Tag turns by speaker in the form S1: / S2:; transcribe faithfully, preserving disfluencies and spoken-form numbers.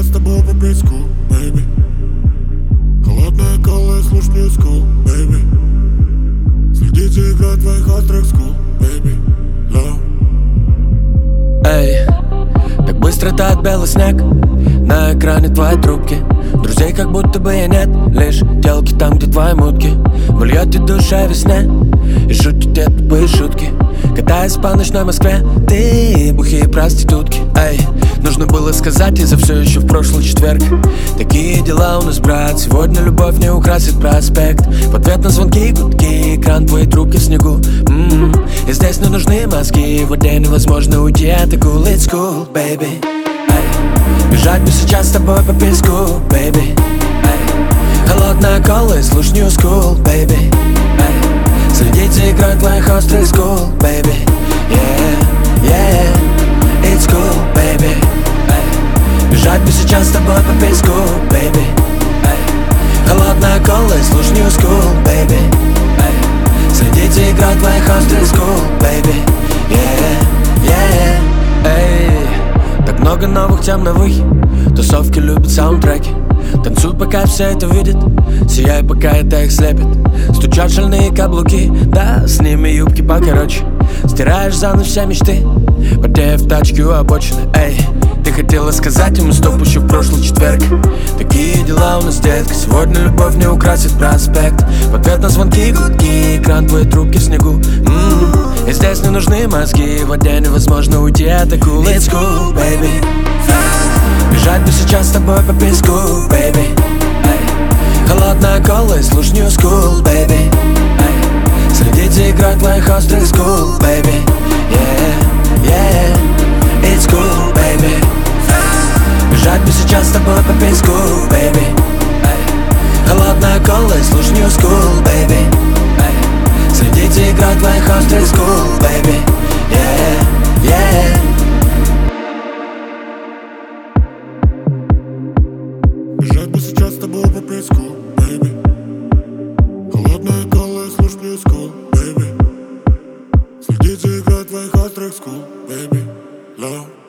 S1: с тобой попить скул, бэйби. Холодная кола, слушай скул, бэйби. Следите играть твоих острых скул, бэйби.
S2: Эй, так быстро тает белый снег на экране твоей трубки. Друзей как будто бы и нет, лишь телки там, где твои мутки. Вы льете душе весне и шутите тупые шутки. Катаясь по ночной Москве, ты бухие проститутки. Эй, нужно было сказать, из-за все еще в прошлый четверг. Такие дела у нас, брат, сегодня любовь не украсит проспект. В ответ на звонки, гудки, экран твоей трубки в снегу. М-м-м. И здесь не нужны мозги, в воде невозможно уйти от cool, it's cool, baby. Эй, бежать бы сейчас с тобой по песку, baby. Эй, холодная кола и слушай new school, baby. Эй, следите играть твоих острых скул, baby. Yeah, yeah, it's cool, baby. Эй, бежать бы сейчас с тобой по песку, baby. Эй, холодная кола и слушай new school, baby. Эй, следите играть твоих острых скул, baby. Yeah, yeah, эй. Так много новых тем новых. Тусовки любят саундтреки. Танцуй, пока все это видят. Сияй, пока это их слепит. Стучат шальные каблуки, да, с ними юбки покороче. Стираешь за ночь все мечты, потея в тачке у обочины. Эй, ты хотела сказать ему стоп еще в прошлый четверг. Такие дела у нас, детка, сегодня любовь не украсит проспект. В ответ на звонки, гудки, экран твоей трубки в снегу. М-м-м. И здесь не нужны мозги, в воде невозможно уйти от cool, it's cool, baby. Бежать бы сейчас с тобой по песку, baby. Эй, холодная кола и слушай new school, baby. Эй, следите играть твоих острых скул, baby. Yeah, yeah, it's cool, baby. Бежать бы сейчас с тобой по песку, baby. Эй, холодная кола и слушай new school, baby. Эй, следите играть твоих острых скул, baby. Yeah, yeah.
S1: Бежать бы сейчас с тобой по песку, бэйби. Холодная кола и слушай new school, бэйби. Следите играть твоих острых скул, бэйби. Love.